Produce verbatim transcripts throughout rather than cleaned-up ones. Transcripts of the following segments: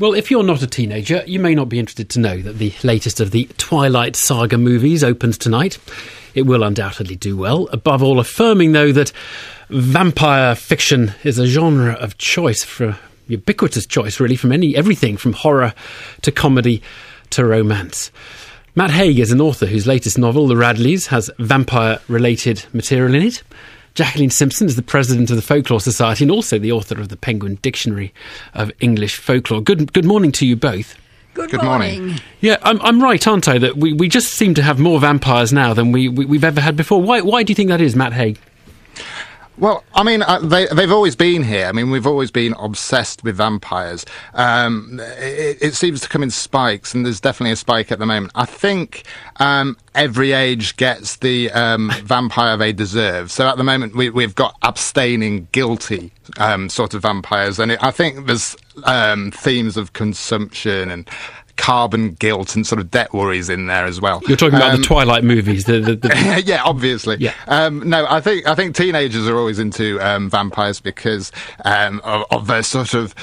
Well, if you're not a teenager, you may not be interested to know that the latest of the Twilight Saga movies opens tonight. It will undoubtedly do well, above all affirming, though, that vampire fiction is a genre of choice, for ubiquitous choice, really, from any everything from horror to comedy to romance. Matt Haig is an author whose latest novel, The Radleys, has vampire-related material in it. Jacqueline Simpson is the president of the Folklore Society and also the author of the Penguin Dictionary of English Folklore. Good good morning to you both. Good, Good morning. morning. Yeah, I'm, I'm right, aren't I, that we, we just seem to have more vampires now than we, we, we've ever had before. Why, why do you think that is, Matt Haig? Well, I mean, uh, they, they've always been here. I mean, we've always been obsessed with vampires. Um, it, it seems to come in spikes, and there's definitely a spike at the moment. I think um, every age gets the um, vampire they deserve. So at the moment, we, we've got abstaining, guilty um, sort of vampires, and it, I think there's um, themes of consumption and carbon guilt and sort of debt worries in there as well. You're talking about um, the Twilight movies. The, the, the... yeah, obviously. Yeah. Um, no, I think I think teenagers are always into um, vampires because um, of, of their sort of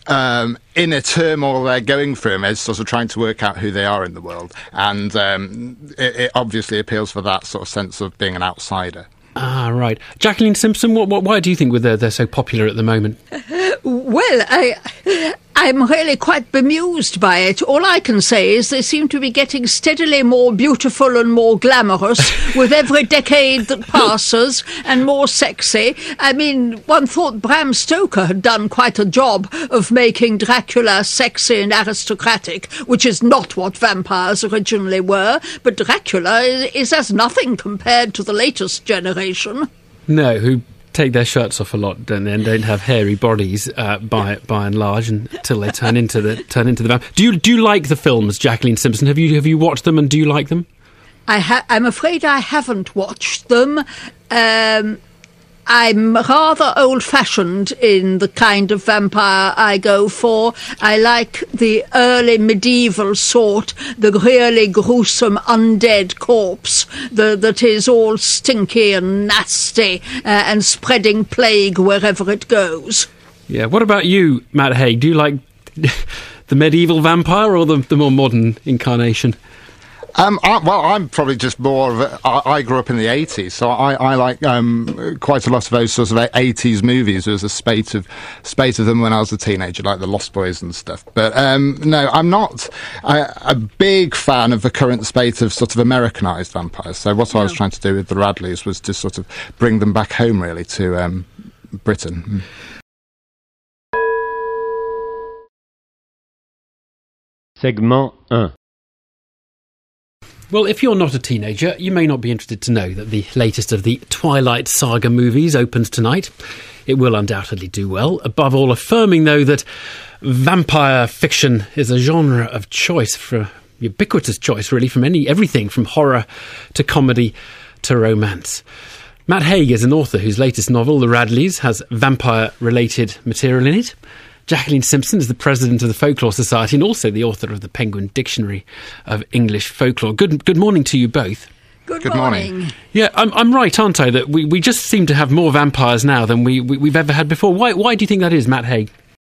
um, inner turmoil they're going through, and they're sort of trying to work out who they are in the world, and um, it, it obviously appeals for that sort of sense of being an outsider. Ah, right. Jacqueline Simpson, what, what, why do you think they're, they're so popular at the moment? Well, I, I'm really quite bemused by it. All I can say is they seem to be getting steadily more beautiful and more glamorous with every decade that passes, and more sexy. I mean, one thought Bram Stoker had done quite a job of making Dracula sexy and aristocratic, which is not what vampires originally were, but Dracula is, is as nothing compared to the latest generation. No, who take their shirts off a lot, don't they, and don't have hairy bodies uh, by by and large until they turn into the turn into the vamp. Do you do you like the films, Jacqueline Simpson? Have you have you watched them, and do you like them? I ha- I'm afraid I haven't watched them. Um, I'm rather old-fashioned in the kind of vampire I go for. I like the early medieval sort, the really gruesome undead corpse the, that is all stinky and nasty uh, and spreading plague wherever it goes. Yeah. What about you, Matt Haig? Do you like the medieval vampire or the, the more modern incarnation? Um, I, well, I'm probably just more of a, I, I grew up in the eighties, so I, I like um, quite a lot of those sorts of eighties movies. There was a spate of spate of them when I was a teenager, like the Lost Boys and stuff. But um, no, I'm not a, a big fan of the current spate of sort of Americanized vampires. So what no. I was trying to do with the Radleys was to sort of bring them back home, really, to um, Britain. Segment one. Well, if you're not a teenager, you may not be interested to know that the latest of the Twilight Saga movies opens tonight. It will undoubtedly do well, above all affirming, though, that vampire fiction is a genre of choice, for ubiquitous choice, really, from any everything from horror to comedy to romance. Matt Haig is an author whose latest novel, The Radleys, has vampire-related material in it. Jacqueline Simpson is the president of the Folklore Society and also the author of the Penguin Dictionary of English Folklore. Good good morning to you both. Good, Good morning. morning. Yeah, I'm I'm right, aren't I, that we, we just seem to have more vampires now than we, we, we've ever had before. Why why do you think that is, Matt Haig?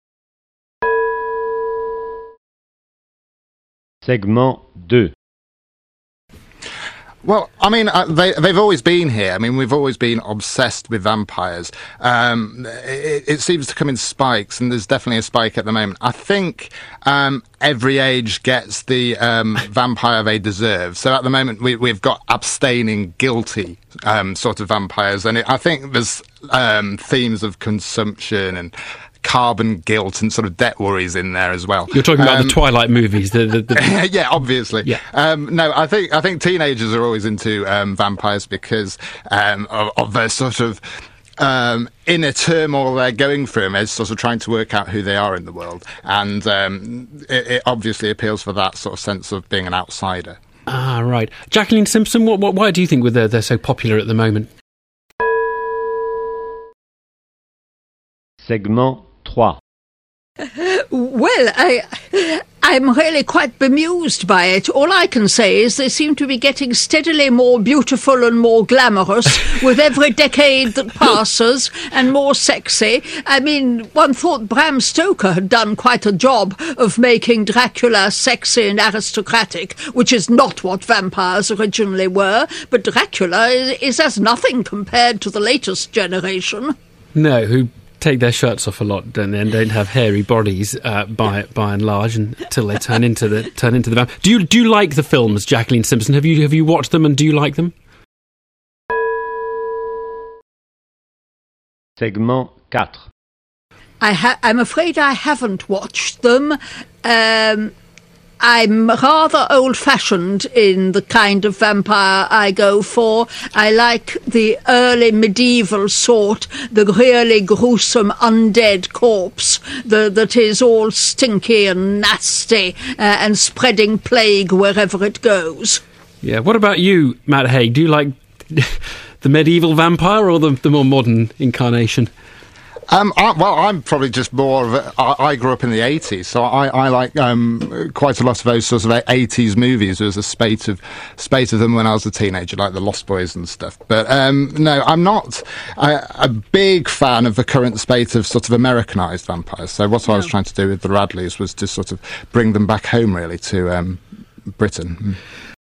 Segment two. Well, I mean, uh, they, they've always been here. I mean, we've always been obsessed with vampires. Um, it, it seems to come in spikes, and there's definitely a spike at the moment. I think um, every age gets the um, vampire they deserve. So at the moment, we, we've got abstaining, guilty um, sort of vampires, and it, I think there's um, themes of consumption and carbon guilt and sort of debt worries in there as well. You're talking about um, the Twilight movies. The, the, the... yeah, obviously. Yeah. Um, no, I think I think teenagers are always into um, vampires because um, of, of their sort of um, inner turmoil they're going through, and they're sort of trying to work out who they are in the world, and um, it, it obviously appeals for that sort of sense of being an outsider. Ah, right. Jacqueline Simpson, what, what, why do you think they're, they're so popular at the moment? Segment three. Well, I, I'm really quite bemused by it. All I can say is they seem to be getting steadily more beautiful and more glamorous with every decade that passes, and more sexy. I mean, one thought Bram Stoker had done quite a job of making Dracula sexy and aristocratic, which is not what vampires originally were, but Dracula is, is as nothing compared to the latest generation. No, who take their shirts off a lot and then don't have hairy bodies uh, by by and large until they turn into the turn into the vamp. Do you do you like the films, Jacqueline Simpson? Have you have you watched them and do you like them? Segment four. I ha- I'm afraid I haven't watched them. Um, I'm rather old-fashioned in the kind of vampire I go for. I like the early medieval sort, the really gruesome undead corpse the, that is all stinky and nasty uh, and spreading plague wherever it goes. Yeah. What about you, Matt Haig? Do you like the medieval vampire or the, the more modern incarnation? Um, I, well, I'm probably just more of a... I, I grew up in the eighties, so I, I like um, quite a lot of those sorts of eighties movies. There was a spate of spate of them when I was a teenager, like The Lost Boys and stuff. But um, no, I'm not a, a big fan of the current spate of sort of Americanised vampires. So what no. I was trying to do with the Radleys was to sort of bring them back home, really, to um, Britain.